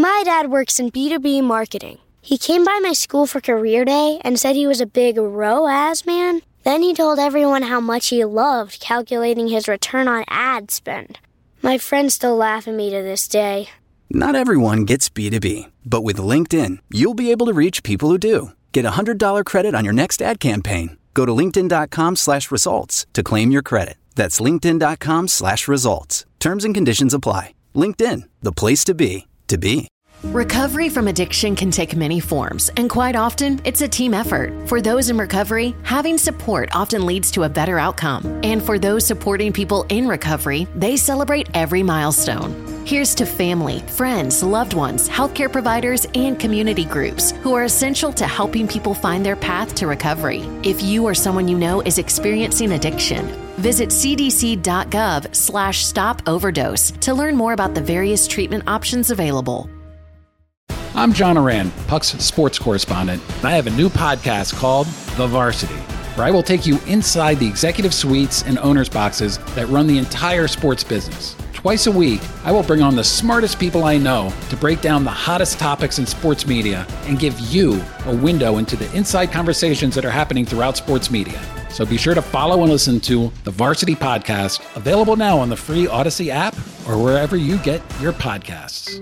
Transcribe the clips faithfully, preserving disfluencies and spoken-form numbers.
My dad works in B two B marketing. He came by my school for career day and said he was a big R O A S man. Then he told everyone how much he loved calculating his return on ad spend. My friends still laugh at me to this day. Not everyone gets B two B, but with LinkedIn, you'll be able to reach people who do. Get a one hundred dollars credit on your next ad campaign. Go to linkedin.com slash results to claim your credit. That's linkedin.com slash results. Terms and conditions apply. LinkedIn, the place to be, to be. Recovery from addiction can take many forms, and quite often, it's a team effort. For those in recovery, having support often leads to a better outcome. And for those supporting people in recovery, they celebrate every milestone. Here's to family, friends, loved ones, healthcare providers, and community groups who are essential to helping people find their path to recovery. If you or someone you know is experiencing addiction, visit cdc.gov slash stop overdose to learn more about the various treatment options available. I'm John Oran, Puck's sports correspondent, and I have a new podcast called The Varsity, where I will take you inside the executive suites and owners' boxes that run the entire sports business. Twice a week, I will bring on the smartest people I know to break down the hottest topics in sports media and give you a window into the inside conversations that are happening throughout sports media. So be sure to follow and listen to The Varsity Podcast, available now on the free Odyssey app or wherever you get your podcasts.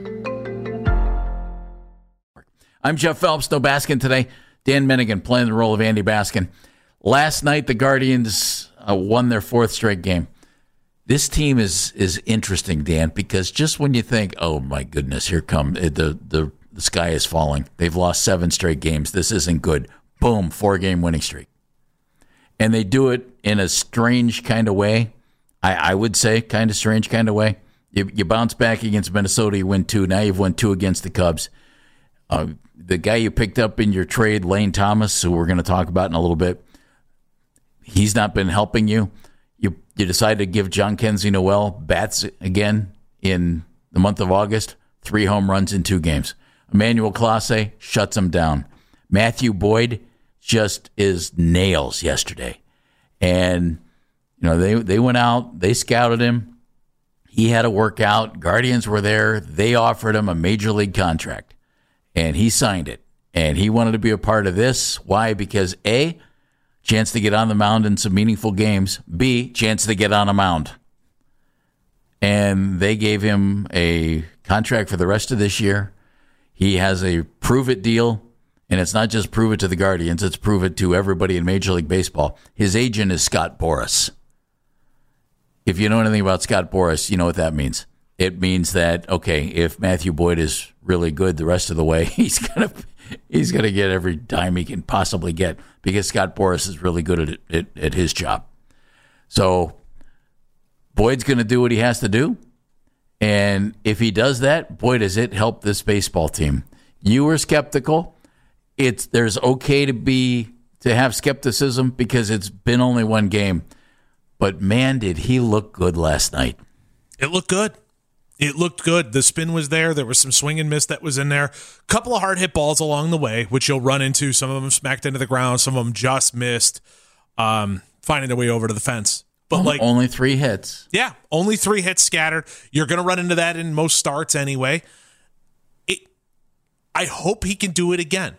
I'm Jeff Phelps, no Baskin today. Dan Minigan playing the role of Andy Baskin. Last night, the Guardians uh, won their fourth straight game. This team is is interesting, Dan, because just when you think, oh, my goodness, here come, the, the, the sky is falling. They've lost seven straight games. This isn't good. Boom, four-game winning streak. And they do it in a strange kind of way. I, I would say kind of strange kind of way. You, you bounce back against Minnesota, you win two. Now you've won two against the Cubs. Uh, the guy you picked up in your trade, Lane Thomas, who we're going to talk about in a little bit, he's not been helping you. You you decided to give John Kenzie Noel bats again in the month of August. Three home runs in two games. Emmanuel Clase shuts him down. Matthew Boyd just is nails yesterday. And, you know, they, they went out, they scouted him. He had a workout. Guardians were there. They offered him a major league contract. And he signed it. And he wanted to be a part of this. Why? Because A, chance to get on the mound in some meaningful games. B, chance to get on a mound. And they gave him a contract for the rest of this year. He has a prove-it deal. And it's not just prove it to the Guardians. It's prove it to everybody in Major League Baseball. His agent is Scott Boras. If you know anything about Scott Boras, you know what that means. It means that, okay, if Matthew Boyd is really good the rest of the way, he's gonna he's gonna get every dime he can possibly get because Scott Boras is really good at at, at his job. So Boyd's gonna do what he has to do, and if he does that, boy, does it help this baseball team. You were skeptical. It's there's okay to be to have skepticism because it's been only one game, but man, did he look good last night. It looked good. It looked good. The spin was there. There was some swing and miss that was in there. A couple of hard hit balls along the way, which you'll run into. Some of them smacked into the ground. Some of them just missed, um, finding their way over to the fence. But like only three hits. Yeah, only three hits scattered. You're going to run into that in most starts anyway. It. I hope he can do it again.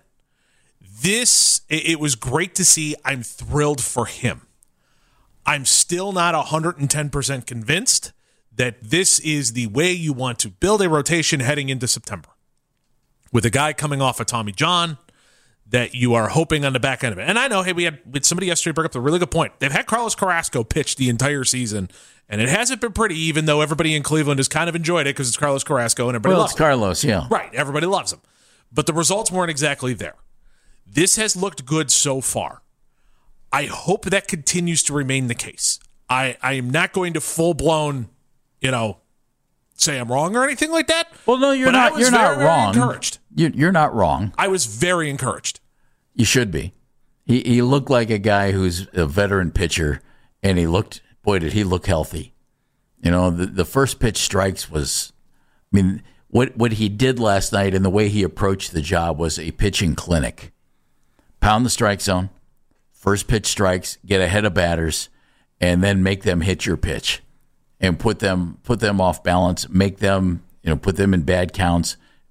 This, it, it was great to see. I'm thrilled for him. I'm still not one hundred ten percent convinced that this is the way you want to build a rotation heading into September. With a guy coming off of Tommy John, that you are hoping on the back end of it. And I know, hey, we had with somebody yesterday bring up a really good point. They've had Carlos Carrasco pitch the entire season, and it hasn't been pretty, even though everybody in Cleveland has kind of enjoyed it because it's Carlos Carrasco and everybody well, loves it's him. Carlos, yeah. Right, everybody loves him. But the results weren't exactly there. This has looked good so far. I hope that continues to remain the case. I, I am not going to full-blown, you know, say I'm wrong or anything like that. Well, no, you're but not. You're very, not wrong. Very encouraged. You, you're not wrong. I was very encouraged. You should be. He he looked like a guy who's a veteran pitcher, and he looked. Boy, did he look healthy. You know, the the first pitch strikes was. I mean, what what he did last night and the way he approached the job was a pitching clinic. Pound the strike zone, first pitch strikes, get ahead of batters, and then make them hit your pitch. And put them put them off balance, make them, you know, put them in bad counts,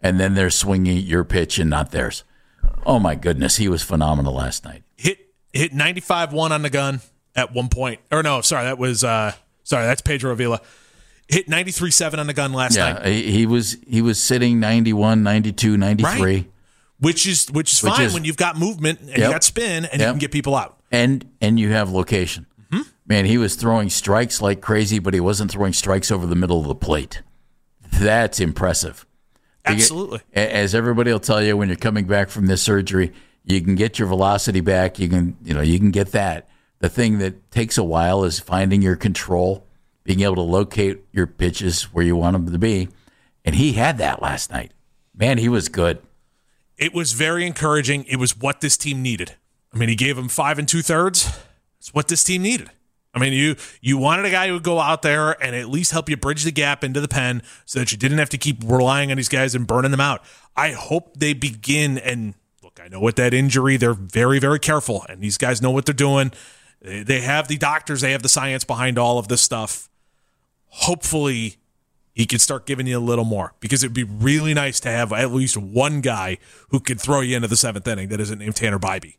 and then they're swinging your pitch and not theirs. Oh, my goodness. He was phenomenal last night. Hit hit ninety-five one on the gun at one point. Or no, sorry, that was uh, sorry, that's Pedro Avila. Hit ninety-three seven on the gun last yeah, night. He, he was he was sitting ninety-one, ninety-two, ninety-three. Right. Which is which is Which fine is, when you've got movement and yep, you got spin and yep. you can get people out. And and you have location. Mm-hmm. Man, he was throwing strikes like crazy, but he wasn't throwing strikes over the middle of the plate. That's impressive. Absolutely. As everybody will tell you, when you're coming back from this surgery, you can get your velocity back. You can, you know, you can get that. The thing that takes a while is finding your control, being able to locate your pitches where you want them to be. And he had that last night. Man, he was good. It was very encouraging. It was what this team needed. I mean, he gave him five and two thirds. It's what this team needed. I mean, you you wanted a guy who would go out there and at least help you bridge the gap into the pen so that you didn't have to keep relying on these guys and burning them out. I hope they begin, and look, I know with that injury, they're very, very careful, and these guys know what they're doing. They have the doctors, they have the science behind all of this stuff. Hopefully, he can start giving you a little more, because it'd be really nice to have at least one guy who could throw you into the seventh inning that isn't named Tanner Bybee.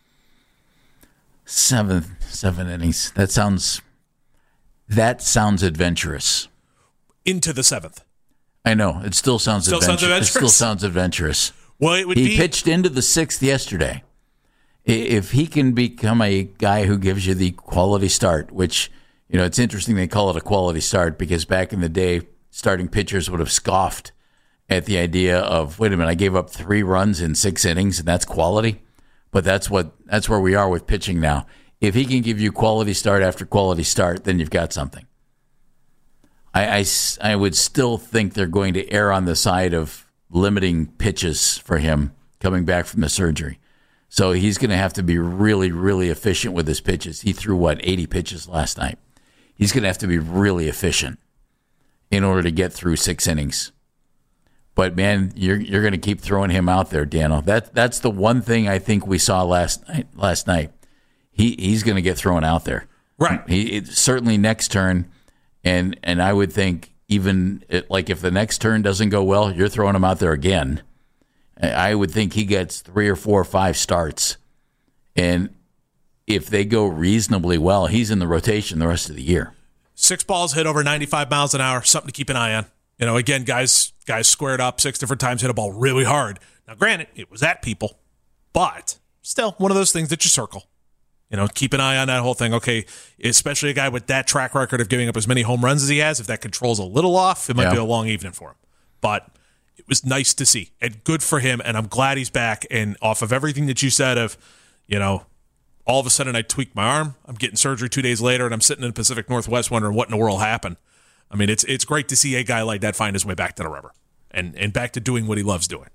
Seventh, seven innings. That sounds, that sounds adventurous. Into the seventh. I know. It still sounds still adventurous. Sounds adventurous. It still sounds adventurous. Well, it would he be. pitched into the sixth yesterday. If he can become a guy who gives you the quality start, which, you know, it's interesting they call it a quality start, because back in the day, starting pitchers would have scoffed at the idea of, wait a minute, I gave up three runs in six innings, and that's quality. But that's what that's where we are with pitching now. If he can give you quality start after quality start, then you've got something. I, I, I would still think they're going to err on the side of limiting pitches for him coming back from the surgery. So he's going to have to be really, really efficient with his pitches. He threw, what, eighty pitches last night. He's going to have to be really efficient in order to get through six innings. But, man, you're you're going to keep throwing him out there, Dano. That, that's the one thing I think we saw last night. Last night. He He's going to get thrown out there. Right. He it, certainly next turn, and and I would think even, it, like, if the next turn doesn't go well, you're throwing him out there again. I would think he gets three or four or five starts. And if they go reasonably well, he's in the rotation the rest of the year. Six balls hit over ninety-five miles an hour, something to keep an eye on. You know, again, guys guys squared up six different times, hit a ball really hard. Now, granted, it was at people, but still one of those things that you circle. You know, keep an eye on that whole thing. Okay, especially a guy with that track record of giving up as many home runs as he has, if that control's a little off, it might yeah. be a long evening for him. But it was nice to see, and good for him, and I'm glad he's back. And off of everything that you said of, you know, all of a sudden I tweaked my arm, I'm getting surgery two days later, and I'm sitting in the Pacific Northwest wondering what in the world happened. I mean, it's it's great to see a guy like that find his way back to the rubber and, and back to doing what he loves doing.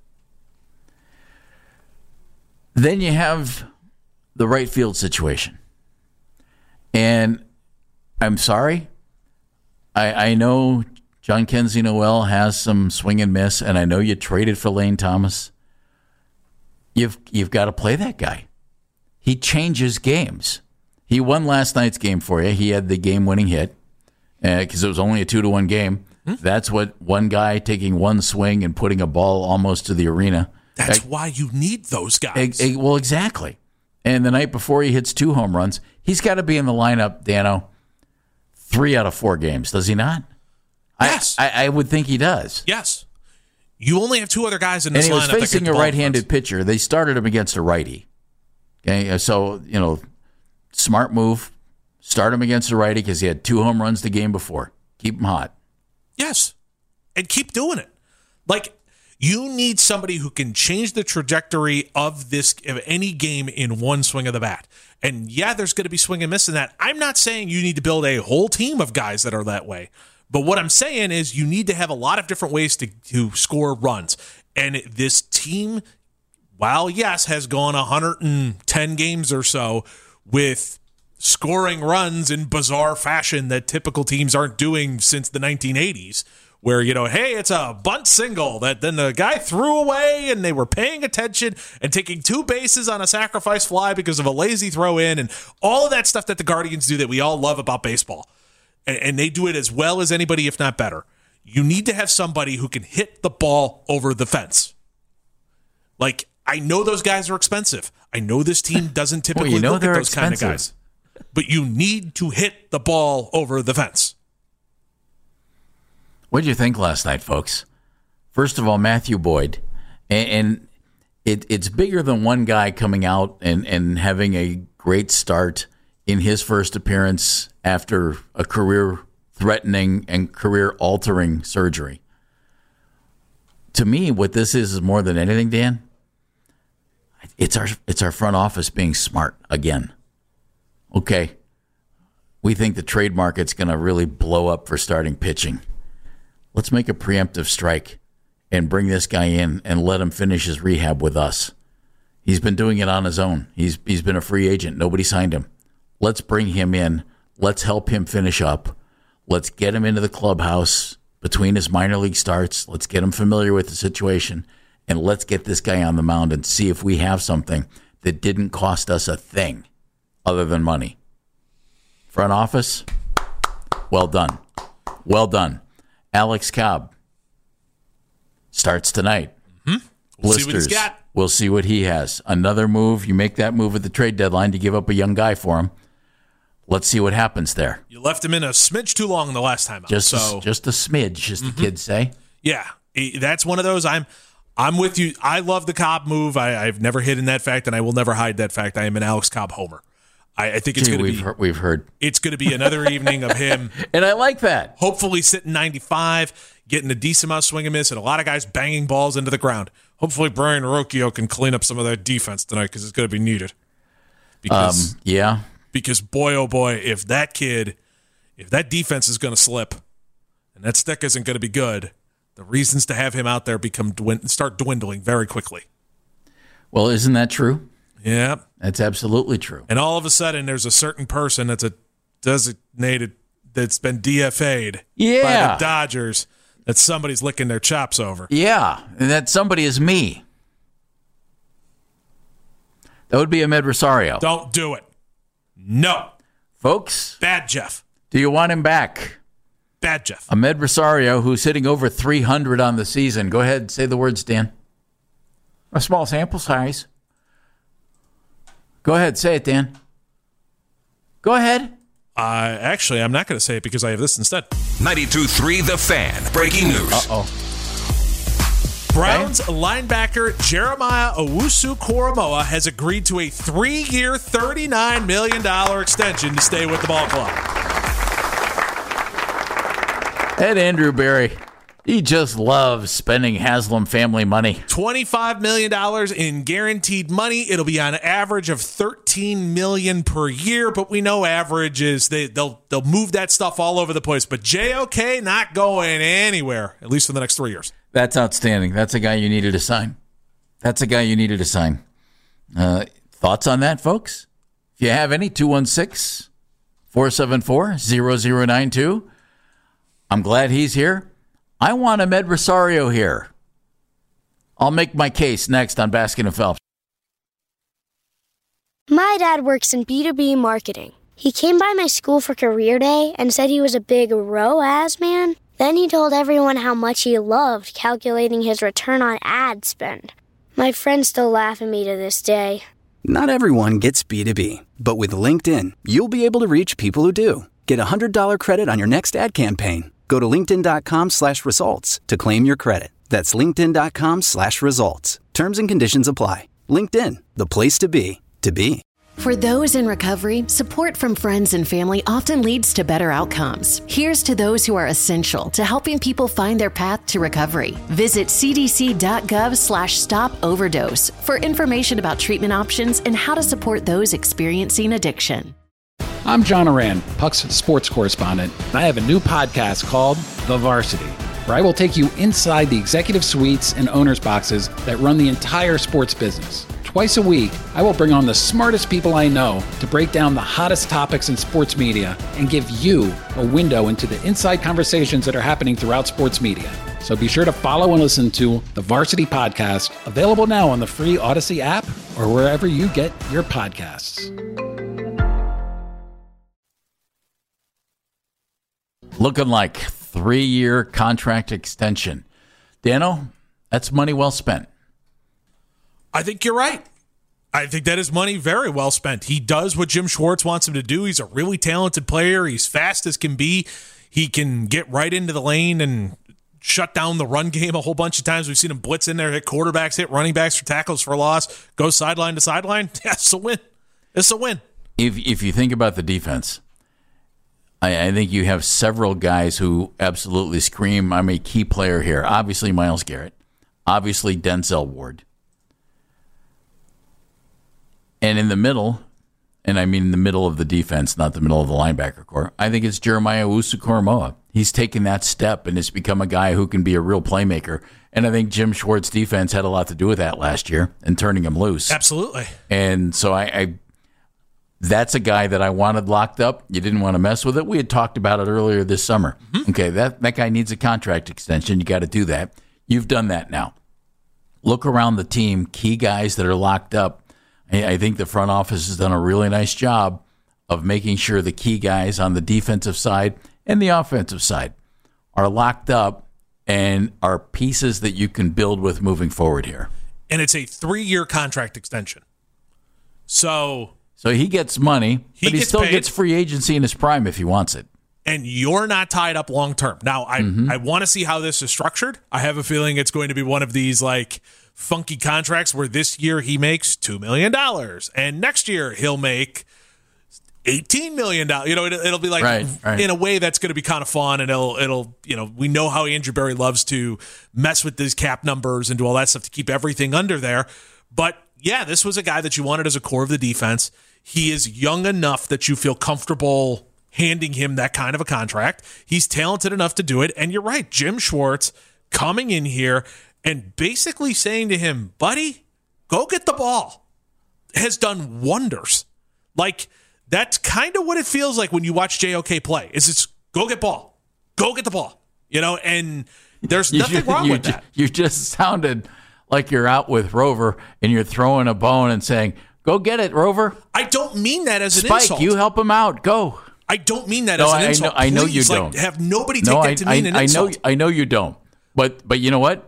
Then you have the right field situation. And I'm sorry, I, I know John Kenzie Noel has some swing and miss, and I know you traded for Lane Thomas. You've you've got to play that guy. He changes games. He won last night's game for you. He had the game-winning hit because uh, it was only a two to one game. Hmm? That's what one guy taking one swing and putting a ball almost to the arena. That's I, why you need those guys. I, I, well, exactly. And the night before he hits two home runs, he's got to be in the lineup, Dano, three out of four games, does he not? Yes. I, I, I would think he does. Yes. You only have two other guys in this lineup. And he was facing that a right-handed pitcher. They started him against a righty. Okay, so, you know, smart move. Start him against a righty because he had two home runs the game before. Keep him hot. Yes. And keep doing it. Like, you need somebody who can change the trajectory of this of any game in one swing of the bat. And yeah, there's going to be swing and miss in that. I'm not saying you need to build a whole team of guys that are that way. But what I'm saying is you need to have a lot of different ways to, to score runs. And this team, while yes, has gone one hundred ten games or so with scoring runs in bizarre fashion that typical teams aren't doing since the nineteen eighties, where, you know, hey, it's a bunt single that then the guy threw away and they were paying attention and taking two bases on a sacrifice fly because of a lazy throw in and all of that stuff that the Guardians do that we all love about baseball. And, and they do it as well as anybody, if not better. You need to have somebody who can hit the ball over the fence. Like, I know those guys are expensive. I know this team doesn't typically well, you know look at those expensive. kind of guys. But you need to hit the ball over the fence. What did you think last night, folks? First of all, Matthew Boyd. And, and it, it's bigger than one guy coming out and, and having a great start in his first appearance after a career-threatening and career-altering surgery. To me, what this is is more than anything, Dan, it's our it's our front office being smart again. Okay, we think the trade market's going to really blow up for starting pitching. Let's make a preemptive strike and bring this guy in and let him finish his rehab with us. He's been doing it on his own. He's he's been a free agent. Nobody signed him. Let's bring him in. Let's help him finish up. Let's get him into the clubhouse between his minor league starts. Let's get him familiar with the situation, and let's get this guy on the mound and see if we have something that didn't cost us a thing other than money. Front office, well done. Well done. Alex Cobb starts tonight. Mm-hmm. We'll Blisters. see what he's got. We'll see what he has. Another move. You make that move at the trade deadline to give up a young guy for him. Let's see what happens there. You left him in a smidge too long the last time out. Just, so. a, just a smidge, as Mm-hmm. the kids say. Yeah, that's one of those. I'm I'm with you. I love the Cobb move. I, I've never hidden that fact, and I will never hide that fact. I am an Alex Cobb homer. I, I think it's Gee, going to we've be heard, we've heard. It's going to be another evening of him. And I like that. Hopefully sitting ninety-five, getting a decent amount of swing and miss, and a lot of guys banging balls into the ground. Hopefully Brian Rocchio can clean up some of that defense tonight because it's going to be needed. Because, um, yeah. Because boy, oh boy, if that kid, if that defense is going to slip and that stick isn't going to be good, the reasons to have him out there become dwind- start dwindling very quickly. Well, isn't that true? Yeah. That's absolutely true. And all of a sudden, there's a certain person that's a designated that's been D F A'd Yeah. by the Dodgers that somebody's licking their chops over. Yeah, and that somebody is me. That would be Ahmed Rosario. Don't do it. No. Folks, Bad Jeff. do you want him back? Bad Jeff. Ahmed Rosario, who's hitting over three hundred on the season. Go ahead, say the words, Dan. A small sample size. Go ahead, say it, Dan. Go ahead. Uh, actually, I'm not going to say it because I have this instead. ninety-two point three The Fan. Breaking news. Uh-oh. Browns linebacker Jeremiah Owusu-Koramoah has agreed to a three-year, thirty-nine million dollars extension to stay with the ball club. Ed Andrew Barry, he just loves spending Haslam family money. twenty-five million dollars in guaranteed money. It'll be on average of thirteen million dollars per year, but we know average is they, they'll they'll move that stuff all over the place. But J O K not going anywhere, at least for the next three years. That's outstanding. That's a guy you needed to sign. That's a guy you needed to sign. Uh, thoughts on that, folks? If you have any, two one six, four seven four, zero zero nine two. I'm glad he's here. I want Ahmed Rosario here. I'll make my case next on Baskin and Phelps. My dad works in B two B marketing. He came by my school for career day and said he was a big R O A S man. Then he told everyone how much he loved calculating his return on ad spend. My friends still laugh at me to this day. Not everyone gets B two B, but with LinkedIn, you'll be able to reach people who do. Get a one hundred dollars credit on your next ad campaign. Go to linkedin.com slash results to claim your credit. That's linkedin.com slash results. Terms and conditions apply. LinkedIn, the place to be, to be. For those in recovery, support from friends and family often leads to better outcomes. Here's to those who are essential to helping people find their path to recovery. Visit cdc.gov slash stop overdose for information about treatment options and how to support those experiencing addiction. I'm John Oran, Puck's sports correspondent, and I have a new podcast called The Varsity, where I will take you inside the executive suites and owners' boxes that run the entire sports business. Twice a week, I will bring on the smartest people I know to break down the hottest topics in sports media and give you a window into the inside conversations that are happening throughout sports media. So be sure to follow and listen to The Varsity Podcast, available now on the free Odyssey app or wherever you get your podcasts. Looking like three-year contract extension. Dano, that's money well spent. I think you're right. I think that is money very well spent. He does what Jim Schwartz wants him to do. He's a really talented player. He's fast as can be. He can get right into the lane and shut down the run game a whole bunch of times. We've seen him blitz in there, hit quarterbacks, hit running backs for tackles for loss, go sideline to sideline. Yeah, it's a win. It's a win. If if you think about the defense, I, I think you have several guys who absolutely scream, I'm a key player here. Obviously, Myles Garrett. Obviously, Denzel Ward. And in the middle, and I mean in the middle of the defense, not the middle of the linebacker core, I think it's Jeremiah Owusu-Koramoah. He's taken that step and has become a guy who can be a real playmaker. And I think Jim Schwartz's defense had a lot to do with that last year and turning him loose. Absolutely. And so I, I that's a guy that I wanted locked up. You didn't want to mess with it. We had talked about it earlier this summer. Mm-hmm. Okay, that, that guy needs a contract extension. You got to do that. You've done that now. Look around the team, key guys that are locked up. I think the front office has done a really nice job of making sure the key guys on the defensive side and the offensive side are locked up and are pieces that you can build with moving forward here. And it's a three-year contract extension. So so he gets money, he but he gets still paid, gets free agency in his prime if he wants it. And you're not tied up long-term. Now, I, Mm-hmm. I want to see how this is structured. I have a feeling it's going to be one of these, like, funky contracts where this year he makes two million dollars and next year he'll make eighteen million dollars. You know, it, it'll be like right, right. in a way that's going to be kind of fun, and it'll, it'll, you know, we know how Andrew Berry loves to mess with these cap numbers and do all that stuff to keep everything under there. But yeah, this was a guy that you wanted as a core of the defense. He is young enough that you feel comfortable handing him that kind of a contract. He's talented enough to do it. And you're right, Jim Schwartz coming in here and basically saying to him, buddy, go get the ball, has done wonders. Like, that's kind of what it feels like when you watch J O K play, is it's go get ball, go get the ball, you know, and there's nothing you, wrong you, with that. You just sounded like you're out with Rover and you're throwing a bone and saying, go get it, Rover. I don't mean that as an Spike, insult. you help him out, go. I don't mean that No, as an I insult. know- I know you Please, like, don't. have nobody take No, that I, to mean I, an I insult. know, I know you don't. But but you know what?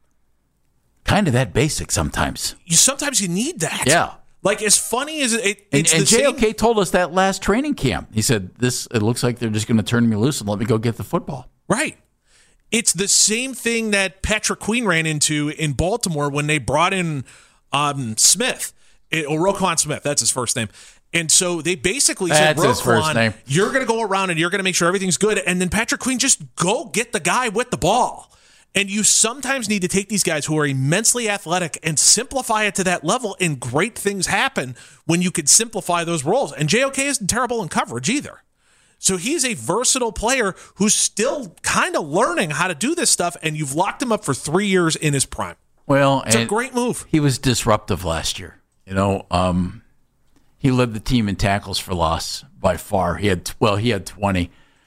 Kind of that basic sometimes. You, sometimes you need that. Yeah. Like, as funny as it, it And, it's and the J O K same. told us that last training camp. He said, "This it looks like they're just going to turn me loose and let me go get the football." Right. It's the same thing that Patrick Queen ran into in Baltimore when they brought in um, Smith, it, or Roquan Smith. That's his first name. And so they basically said, That's his first Roquan, name. you're going to go around and you're going to make sure everything's good. And then Patrick Queen, just go get the guy with the ball. And you sometimes need to take these guys who are immensely athletic and simplify it to that level, and great things happen when you can simplify those roles. And J O K isn't terrible in coverage either. So he's a versatile player who's still kind of learning how to do this stuff, and you've locked him up for three years in his prime. Well, It's a great move. He was disruptive last year. You know, um, he led the team in tackles for loss by far. He had well, he had twenty,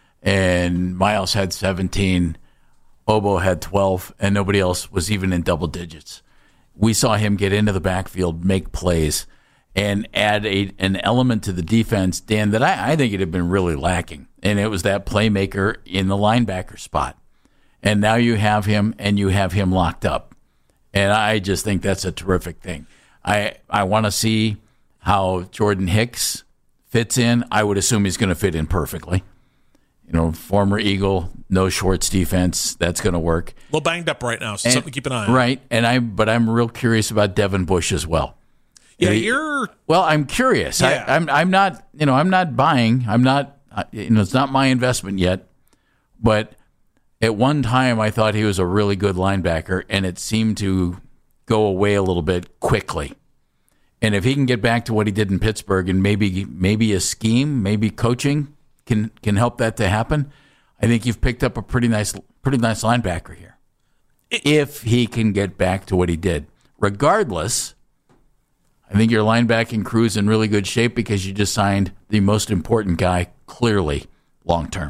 and Myles had seventeen. Obo had twelve, and nobody else was even in double digits. We saw him get into the backfield, make plays, and add a, an element to the defense, Dan, that I, I think it had been really lacking. And it was that playmaker in the linebacker spot. And now you have him, and you have him locked up. And I just think that's a terrific thing. I, I want to see how Jordan Hicks fits in. I would assume he's going to fit in perfectly. You know, former Eagle, no Schwartz defense. That's going to work. A little banged up right now, so And- something to keep an eye on. Right, and I, but I'm real curious about Devin Bush as well. Yeah, He- you're. Well, I'm curious. Yeah. I, I'm, I'm not. You know, I'm not buying. I'm not. You know, it's not my investment yet. But at one time, I thought he was a really good linebacker, and it seemed to go away a little bit quickly. And if he can get back to what he did in Pittsburgh, and maybe maybe a scheme, maybe coaching can can help that to happen, I think you've picked up a pretty nice pretty nice linebacker here. If he can get back to what he did. Regardless, I think your linebacking crew's in really good shape because you just signed the most important guy, clearly, long term.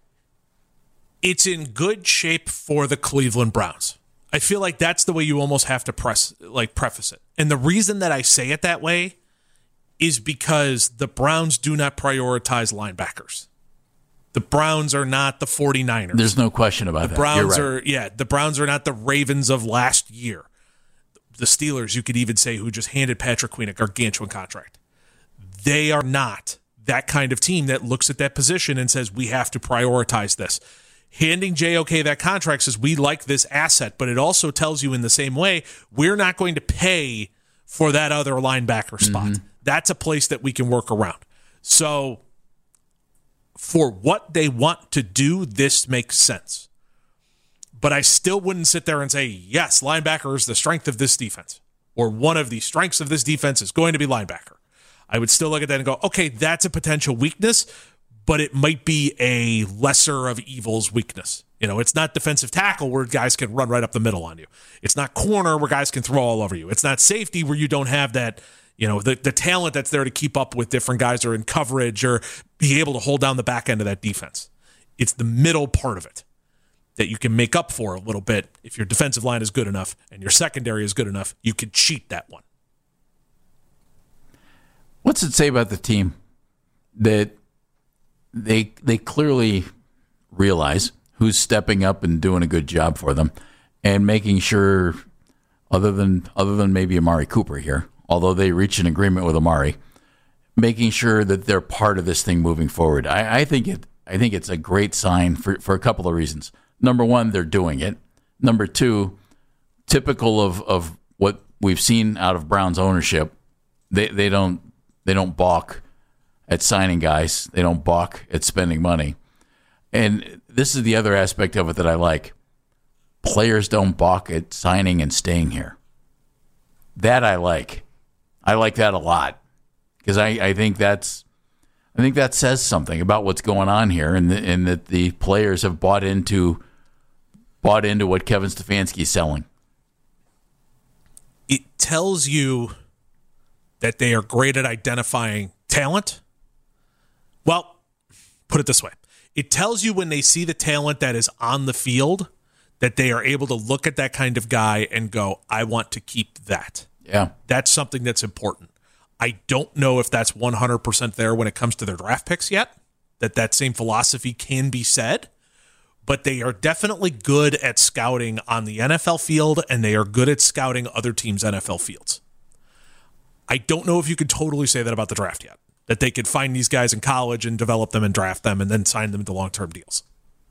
It's in good shape for the Cleveland Browns. I feel like that's the way you almost have to press, like preface it. And the reason that I say it that way is because the Browns do not prioritize linebackers. The Browns are not the 49ers. There's no question about the that. Browns You're right. are yeah, the Browns are not the Ravens of last year. The Steelers, you could even say, who just handed Patrick Queen a gargantuan contract. They are not that kind of team that looks at that position and says, we have to prioritize this. Handing J O K that contract says, we like this asset, but it also tells you in the same way, we're not going to pay for that other linebacker spot. Mm-hmm. That's a place that we can work around. So for what they want to do, this makes sense. But I still wouldn't sit there and say, yes, linebacker is the strength of this defense, or one of the strengths of this defense is going to be linebacker. I would still look at that and go, okay, that's a potential weakness, but it might be a lesser of evil's weakness. You know, it's not defensive tackle where guys can run right up the middle on you. It's not corner where guys can throw all over you. It's not safety where you don't have that, you know, the, the talent that's there to keep up with different guys or in coverage or be able to hold down the back end of that defense. It's the middle part of it that you can make up for a little bit. If your defensive line is good enough and your secondary is good enough, you can cheat that one. What's it say about the team that they they clearly realize who's stepping up and doing a good job for them and making sure, other than other than maybe Amari Cooper here, although they reach an agreement with Amari, making sure that they're part of this thing moving forward. I, I think it I think it's a great sign for, for a couple of reasons. Number one, they're doing it. Number two, typical of, of what we've seen out of Browns ownership, they they don't they don't balk at signing guys. They don't balk at spending money. And this is the other aspect of it that I like. Players don't balk at signing and staying here. That I like. I like that a lot because I, I think that's I think that says something about what's going on here, and, the, and that the players have bought into bought into what Kevin Stefanski is selling. It tells you that they are great at identifying talent. Well, put it this way. It tells you when they see the talent that is on the field that they are able to look at that kind of guy and go, I want to keep that. Yeah. That's something that's important. I don't know if that's one hundred percent there when it comes to their draft picks yet, that that same philosophy can be said, but they are definitely good at scouting on the N F L field, and they are good at scouting other teams' N F L fields. I don't know if you could totally say that about the draft yet, that they could find these guys in college and develop them and draft them and then sign them to long-term deals.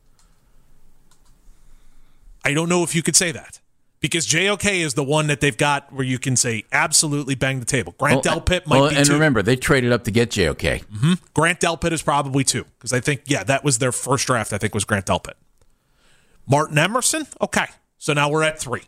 I don't know if you could say that. Because J O K is the one that they've got where you can say absolutely bang the table. Grant well, Delpit might well, be and two. And remember, they traded up to get J O K. Mm-hmm. Grant Delpit is probably two. Because I think, yeah, that was their first draft, I think, was Grant Delpit. Martin Emerson? Okay. So now we're at three.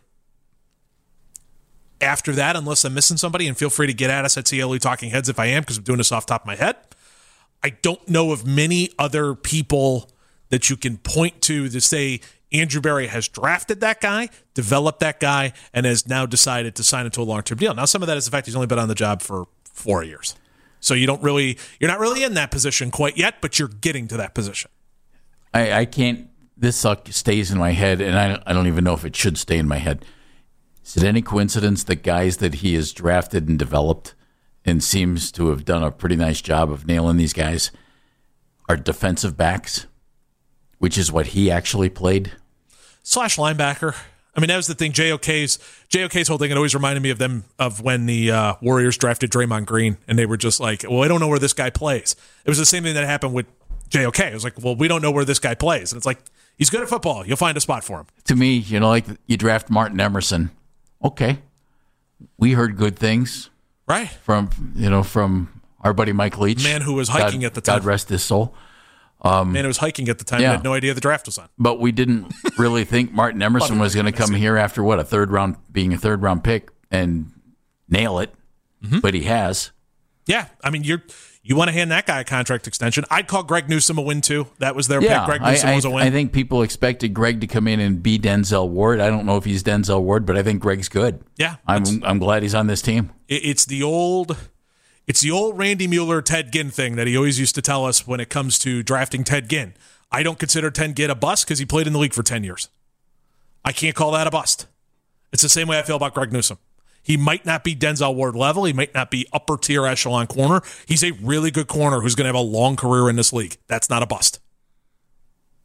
After that, unless I'm missing somebody, and feel free to get at us at C L E Talking Heads if I am, because I'm doing this off the top of my head, I don't know of many other people that you can point to to say Andrew Berry has drafted that guy, developed that guy, and has now decided to sign into a long-term deal. Now, some of that is the fact he's only been on the job for four years. So you don't really, you're not really in that position quite yet, but you're getting to that position. I, I can't, this suck stays in my head, and I, I don't even know if it should stay in my head. Is it any coincidence that guys that he has drafted and developed and seems to have done a pretty nice job of nailing these guys are defensive backs, which is what he actually played? Slash linebacker. I mean, that was the thing. J O K's J O K's whole thing, it always reminded me of them, of when the uh, Warriors drafted Draymond Green, and they were just like, well, I don't know where this guy plays. It was the same thing that happened with J O K. It was like, well, we don't know where this guy plays. And it's like, he's good at football. You'll find a spot for him. To me, you know, like you draft Martin Emerson. Okay. We heard good things. Right. From, you know, from our buddy Mike Leach. Man who was hiking God, at the time. God rest his soul. Um, Man who was hiking at the time yeah. and had no idea the draft was on. But we didn't really think Martin Emerson was going to come here after, what, a third round, being a third round pick and nail it. Mm-hmm. But he has. Yeah. I mean, you're, you want to hand that guy a contract extension. I'd call Greg Newsome a win, too. That was their yeah, pick. Greg Newsome I, I, was a win. I think people expected Greg to come in and be Denzel Ward. I don't know if he's Denzel Ward, but I think Greg's good. Yeah. I'm I'm glad he's on this team. It's the old... It's the old Randy Mueller, Ted Ginn thing that he always used to tell us when it comes to drafting Ted Ginn. I don't consider Ted Ginn a bust because he played in the league for ten years. I can't call that a bust. It's the same way I feel about Greg Newsome. He might not be Denzel Ward level. He might not be upper tier echelon corner. He's a really good corner who's going to have a long career in this league. That's not a bust.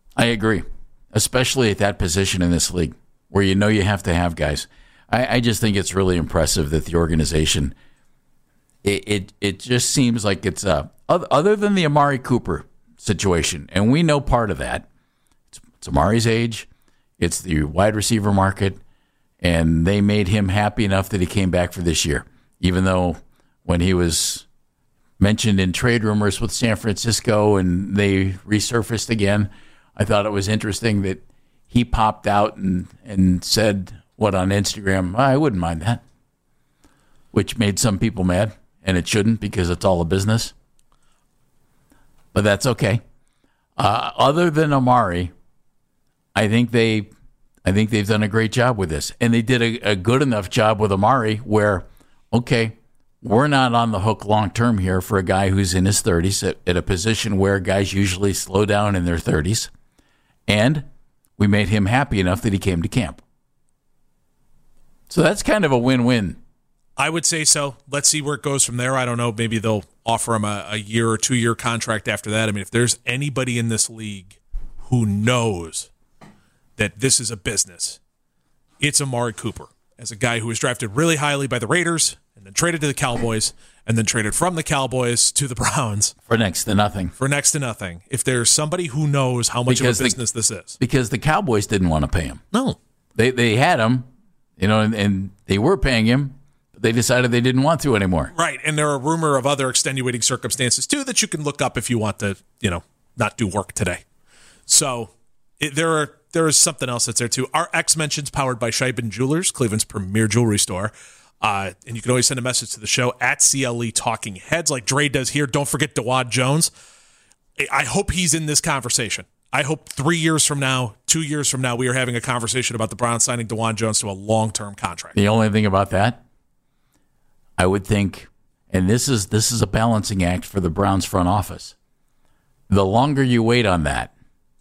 I agree, especially at that position in this league where you know you have to have guys. I, I just think it's really impressive that the organization, it it, it just seems like it's, uh, other than the Amari Cooper situation, and we know part of that, it's, it's Amari's age, it's the wide receiver market, and they made him happy enough that he came back for this year, even though when he was mentioned in trade rumors with San Francisco and they resurfaced again, I thought it was interesting that he popped out and, and said, what, on Instagram, I wouldn't mind that, which made some people mad, and it shouldn't because it's all a business. But that's okay. Uh, other than Amari, I think they, I think they've done a great job with this, and they did a, a good enough job with Amari where, okay, we're not on the hook long term here for a guy who's in his thirties at, at a position where guys usually slow down in their thirties, and we made him happy enough that he came to camp. So that's kind of a win-win. I would say so. Let's see where it goes from there. I don't know. Maybe they'll offer him a, a year or two-year contract after that. I mean, if there's anybody in this league who knows that this is a business, it's Amari Cooper, as a guy who was drafted really highly by the Raiders and then traded to the Cowboys and then traded from the Cowboys to the Browns. For next to nothing. For next to nothing. If there's somebody who knows how much because of a business the, this is. Because the Cowboys didn't want to pay him. No. They they had him, you know, and, and they were paying him, but they decided they didn't want to anymore. Right, and there are a rumor of other extenuating circumstances, too, that you can look up if you want to, you know, not do work today. So it, there are there is something else that's there, too. Our X Mentions, powered by Scheibin Jewelers, Cleveland's premier jewelry store. Uh, and you can always send a message to the show at C L E Talking Heads like Dre does here. Don't forget Dawand Jones. I hope he's in this conversation. I hope three years from now, two years from now, we are having a conversation about the Browns signing Dawand Jones to a long-term contract. The only thing about that, I would think, and this is this is a balancing act for the Browns front office. The longer you wait on that,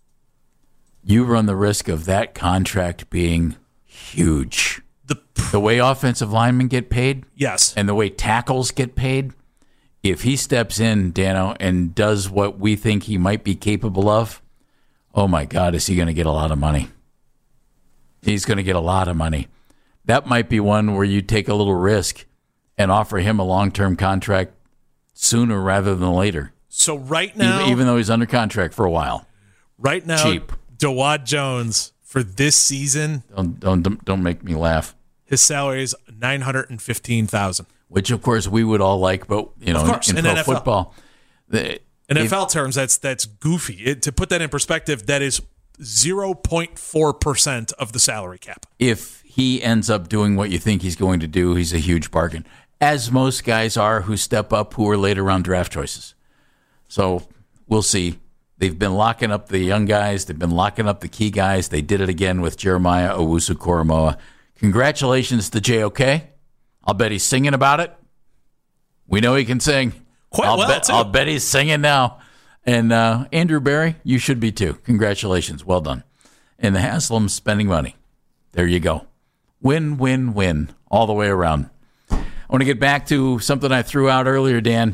you run the risk of that contract being huge. The, the way offensive linemen get paid, yes, and the way tackles get paid, if he steps in, Dano, and does what we think he might be capable of, oh my God, is he going to get a lot of money? He's going to get a lot of money. That might be one where you take a little risk and offer him a long-term contract sooner rather than later. So right now, even, even though he's under contract for a while, right now, cheap. Dawand Jones for this season. Don't don't don't make me laugh. His salary is nine hundred and fifteen thousand, which of course we would all like, but you know, of course, in, in in pro N F L. football, the, in N F L terms, that's that's goofy. It, to put that in perspective, that is zero point four percent of the salary cap. If he ends up doing what you think he's going to do, he's a huge bargain, as most guys are who step up who are later round draft choices. So we'll see. They've been locking up the young guys. They've been locking up the key guys. They did it again with Jeremiah Owusu-Koramoah. Congratulations to J O K. I'll bet he's singing about it. We know he can sing. Quite I'll well, bet, too. I'll bet he's singing now. And uh, Andrew Berry, you should be too. Congratulations. Well done. And the Haslam's spending money. There you go. Win, win, win all the way around. I want to get back to something I threw out earlier, Dan.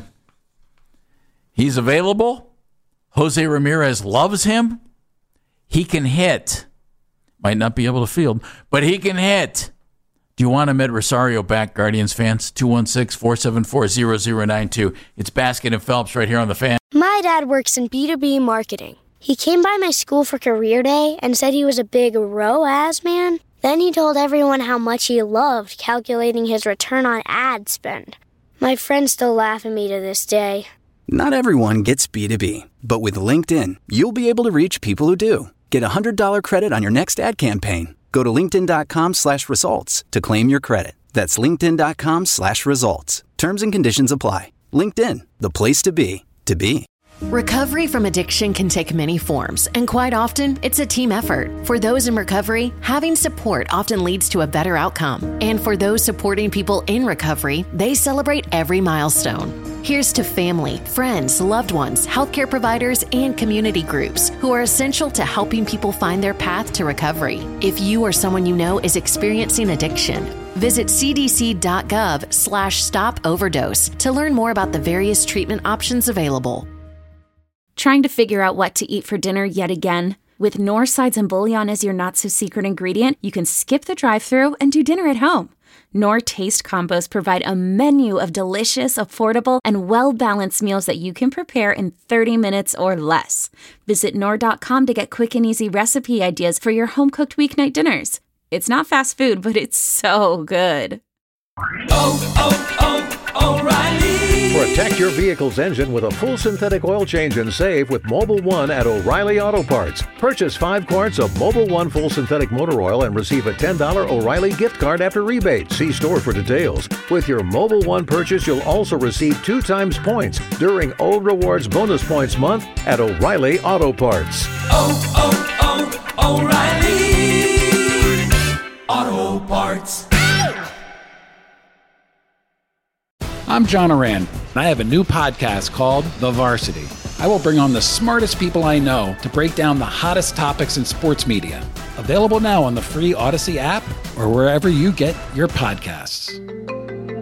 He's available. Jose Ramirez loves him. He can hit. Might not be able to field, but he can hit. Do you want him at Rosario back, Guardians fans? two one six, four seven four, zero zero nine two. It's Baskin and Phelps right here on The Fan. My dad works in B two B marketing. He came by my school for career day and said he was a big R O A S man. Then he told everyone how much he loved calculating his return on ad spend. My friends still laugh at me to this day. Not everyone gets B two B, but with LinkedIn, you'll be able to reach people who do. Get a one hundred dollars credit on your next ad campaign. Go to linkedin.com slash results to claim your credit. That's linkedin.com slash results. Terms and conditions apply. LinkedIn, the place to be, to be. Recovery from addiction can take many forms, and quite often, it's a team effort. For those in recovery, having support often leads to a better outcome. And for those supporting people in recovery, they celebrate every milestone. Here's to family, friends, loved ones, healthcare providers, and community groups who are essential to helping people find their path to recovery. If you or someone you know is experiencing addiction, visit cdc.gov slash stop overdose to learn more about the various treatment options available. Trying to figure out what to eat for dinner yet again? With Knorr sides and bouillon as your not-so-secret ingredient, you can skip the drive-thru and do dinner at home. Knorr Taste Combos provide a menu of delicious, affordable, and well-balanced meals that you can prepare in thirty minutes or less. Visit Knorr dot com to get quick and easy recipe ideas for your home-cooked weeknight dinners. It's not fast food, but it's so good. Oh, oh, oh, O'Reilly! Protect your vehicle's engine with a full synthetic oil change and save with Mobil one at O'Reilly Auto Parts. Purchase five quarts of Mobil one full synthetic motor oil and receive a ten dollars O'Reilly gift card after rebate. See store for details. With your Mobil one purchase, you'll also receive two times points during O Rewards Bonus Points Month at O'Reilly Auto Parts. Oh, oh, oh, O'Reilly Auto Parts. I'm John Oran, and I have a new podcast called The Varsity. I will bring on the smartest people I know to break down the hottest topics in sports media. Available now on the free Odyssey app or wherever you get your podcasts.